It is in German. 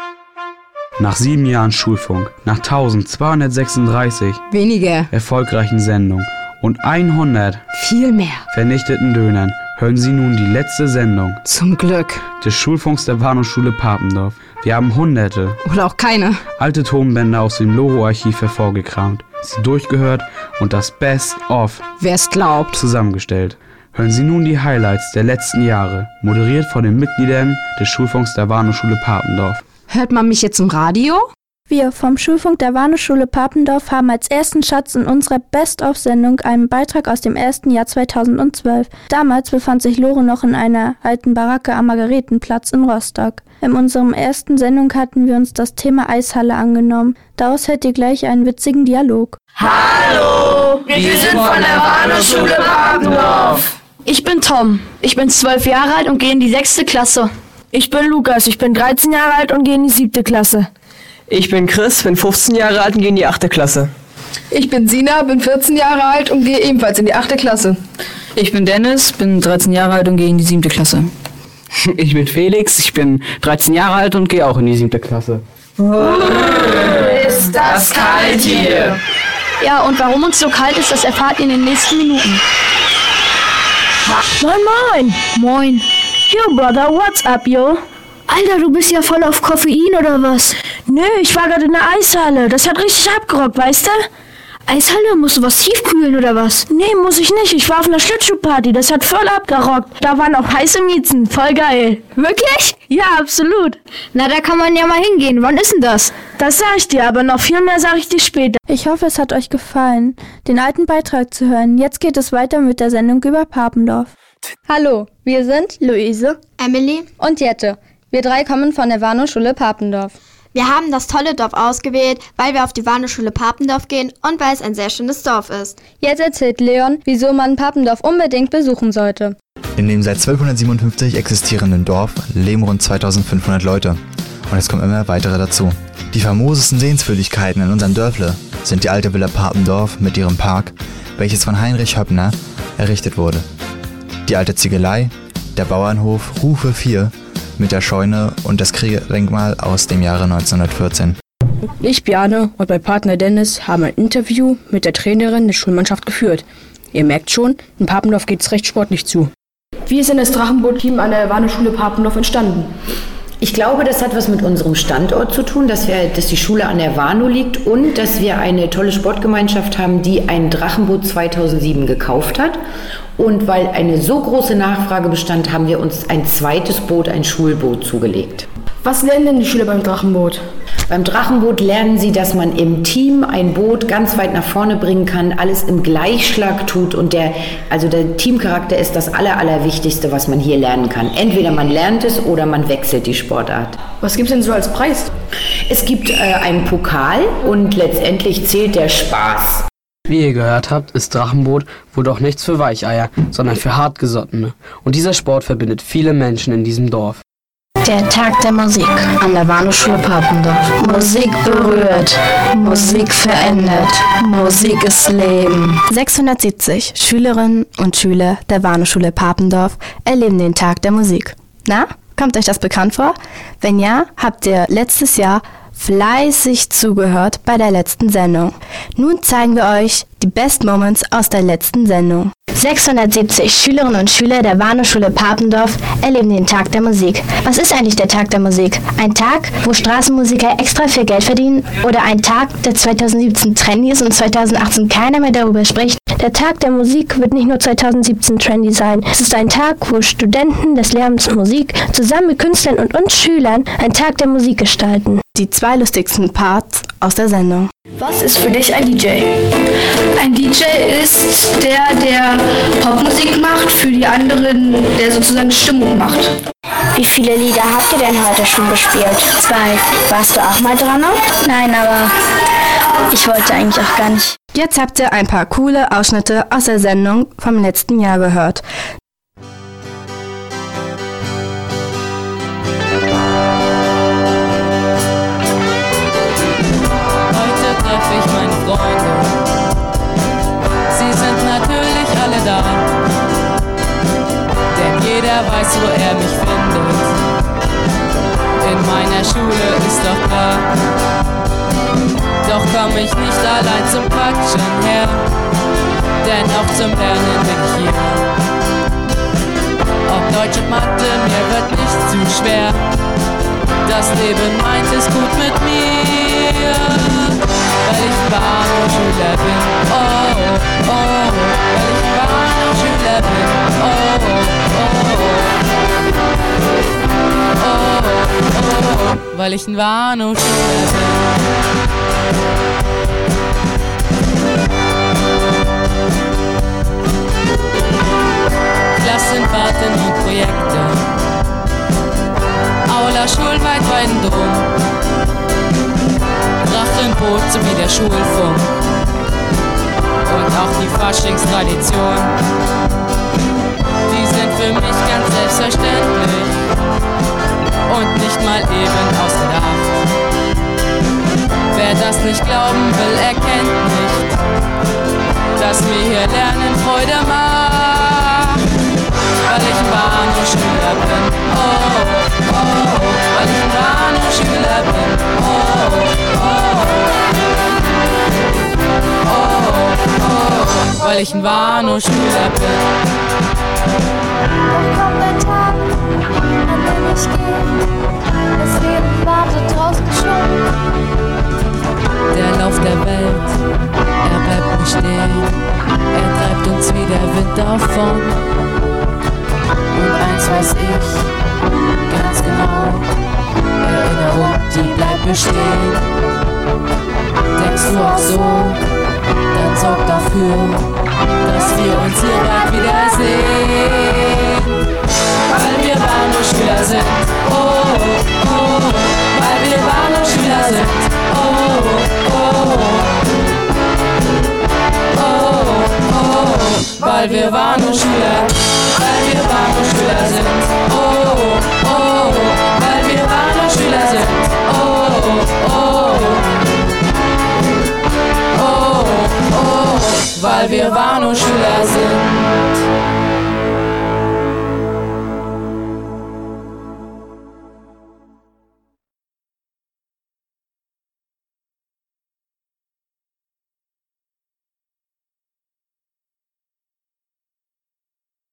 Nach 7 Jahren Schulfunk, nach 1236 weniger erfolgreichen Sendungen und 100 viel mehr vernichteten Dönern hören Sie nun die letzte Sendung zum Glück des Schulfunks der Warnungsschule Papendorf. Wir haben hunderte oder auch keine alte Tonbänder aus dem Loro-Archiv hervorgekramt, sie durchgehört und das Best-of, wer's glaubt, zusammengestellt. Hören Sie nun die Highlights der letzten Jahre, moderiert von den Mitgliedern des Schulfunks der Warnungsschule Papendorf. Hört man mich jetzt im Radio? Wir vom Schulfunk der Warnungsschule Papendorf haben als ersten Schatz in unserer Best-of-Sendung einen Beitrag aus dem ersten Jahr 2012. Damals befand sich Lore noch in einer alten Baracke am Margaretenplatz in Rostock. In unserer ersten Sendung hatten wir uns das Thema Eishalle angenommen. Daraus hört ihr gleich einen witzigen Dialog. Hallo, wir sind von der Warnungsschule Papendorf. Ich bin Tom, ich bin 12 Jahre alt und gehe in die 6. Klasse. Ich bin Lukas, ich bin 13 Jahre alt und gehe in die 7. Klasse. Ich bin Chris, bin 15 Jahre alt und gehe in die 8. Klasse. Ich bin Sina, bin 14 Jahre alt und gehe ebenfalls in die 8. Klasse. Ich bin Dennis, bin 13 Jahre alt und gehe in die 7. Klasse. Ich bin Felix, ich bin 13 Jahre alt und gehe auch in die 7. Klasse. Ist das kalt hier? Ja, und warum uns so kalt ist, das erfahrt ihr in den nächsten Minuten. Moin, moin. Moin. Yo, Brother, what's up, yo? Alter, du bist ja voll auf Koffein oder was? Nö, ich war gerade in der Eishalle. Das hat richtig abgerockt, weißt du? Eishalle? Musst du was tiefkühlen oder was? Nee, muss ich nicht. Ich war auf einer Schlittschuhparty. Das hat voll abgerockt. Da waren auch heiße Miezen. Voll geil. Wirklich? Ja, absolut. Na, da kann man ja mal hingehen. Wann ist denn das? Das sag ich dir, aber noch viel mehr sag ich dir später. Ich hoffe, es hat euch gefallen, den alten Beitrag zu hören. Jetzt geht es weiter mit der Sendung über Papendorf. Hallo, wir sind Luise, Emily und Jette. Wir 3 kommen von der Warnungsschule Papendorf. Wir haben das tolle Dorf ausgewählt, weil wir auf die Warnungsschule Papendorf gehen und weil es ein sehr schönes Dorf ist. Jetzt erzählt Leon, wieso man Papendorf unbedingt besuchen sollte. In dem seit 1257 existierenden Dorf leben rund 2500 Leute. Und es kommen immer weitere dazu. Die famosesten Sehenswürdigkeiten in unserem Dörfle sind die alte Villa Papendorf mit ihrem Park, welches von Heinrich Höppner errichtet wurde. Die alte Ziegelei, der Bauernhof Rufe 4 mit der Scheune und das Kriegerdenkmal aus dem Jahre 1914. Ich, Bjarne und mein Partner Dennis haben ein Interview mit der Trainerin der Schulmannschaft geführt. Ihr merkt schon, in Papendorf geht's recht sportlich zu. Wie ist denn das Drachenboot-Team an der Warnungsschule Papendorf entstanden? Ich glaube, das hat was mit unserem Standort zu tun, dass die Schule an der Warnow liegt und dass wir eine tolle Sportgemeinschaft haben, die ein Drachenboot 2007 gekauft hat. Und weil eine so große Nachfrage bestand, haben wir uns ein zweites Boot, ein Schulboot, zugelegt. Was lernen denn die Schüler beim Drachenboot? Beim Drachenboot lernen sie, dass man im Team ein Boot ganz weit nach vorne bringen kann, alles im Gleichschlag tut und der Teamcharakter ist das Allerwichtigste, was man hier lernen kann. Entweder man lernt es oder man wechselt die Sportart. Was gibt's denn so als Preis? Es gibt einen Pokal und letztendlich zählt der Spaß. Wie ihr gehört habt, ist Drachenboot wohl doch nichts für Weicheier, sondern für Hartgesottene. Und dieser Sport verbindet viele Menschen in diesem Dorf. Der Tag der Musik an der Warnungsschule Papendorf. Musik berührt, Musik verändert, Musik ist Leben. 670 Schülerinnen und Schüler der Warnungsschule Papendorf erleben den Tag der Musik. Na, kommt euch das bekannt vor? Wenn ja, habt ihr letztes Jahr fleißig zugehört bei der letzten Sendung. Nun zeigen wir euch die Best Moments aus der letzten Sendung. 670 Schülerinnen und Schüler der Warnungsschule Papendorf erleben den Tag der Musik. Was ist eigentlich der Tag der Musik? Ein Tag, wo Straßenmusiker extra viel Geld verdienen? Oder ein Tag, der 2017 trendy ist und 2018 keiner mehr darüber spricht? Der Tag der Musik wird nicht nur 2017 trendy sein. Es ist ein Tag, wo Studenten des Lehramts Musik zusammen mit Künstlern und uns Schülern einen Tag der Musik gestalten. Die 2 lustigsten Parts aus der Sendung. Was ist für dich ein DJ? Ein DJ ist der Popmusik macht, für die anderen, der sozusagen Stimmung macht. Wie viele Lieder habt ihr denn heute schon gespielt? 2. Warst du auch mal dran? Nein, aber ich wollte eigentlich auch gar nicht. Jetzt habt ihr ein paar coole Ausschnitte aus der Sendung vom letzten Jahr gehört. Heute treffe ich meine Freunde. Sie sind natürlich alle da. Denn jeder weiß, wo er mich findet. in meiner Schule, ist doch klar. Doch komm ich nicht allein zum Quatschen her, denn auch zum Lernen bin ich hier. Ob Deutsch und Mathe, mir wird nicht zu schwer. Das Leben meint es gut mit mir, weil ich Bahnhofschüler bin. Oh, oh, oh, weil ich Bahnhofschüler bin. Oh, oh, oh, oh, oh, weil ich ein Bahnhofschüler bin. Klassenfahrten und Projekte, Aula, Schulweit, Weidendom, Drachenboot sowie der Schulfunk und auch die Faschingstradition, die sind für mich ganz selbstverständlich und nicht mal eben ausgedacht. Wer das nicht glauben will, erkennt nicht, dass mir hier Lernen Freude macht. Weil ich ein Bahnhofschüler bin, oh, oh, oh, weil ich ein Bahnhofschüler bin, oh, oh, oh, oh, weil ich ein Bahnhofschüler bin. Dann kommt ein Tag, an dem ich gehe, das Leben wartet draußen schon. Der Lauf der Welt, er bleibt nicht stehen, er treibt uns wie der Wind davon. Und eins weiß ich ganz genau, Erinnerung, die bleibt bestehen. Denkst du auch so, dann sorg dafür, dass wir uns hier bald wiedersehen. Weil wir Bahnhofschüler sind, oh, oh, oh, weil wir Bahnhofschüler sind, oh, oh, oh, oh, oh, weil wir Bahnhofschüler, weil wir Bahnhofschüler sind, oh, oh, weil wir Bahnhofschüler sind, oh, oh, oh, oh, weil wir Bahnhofschüler sind.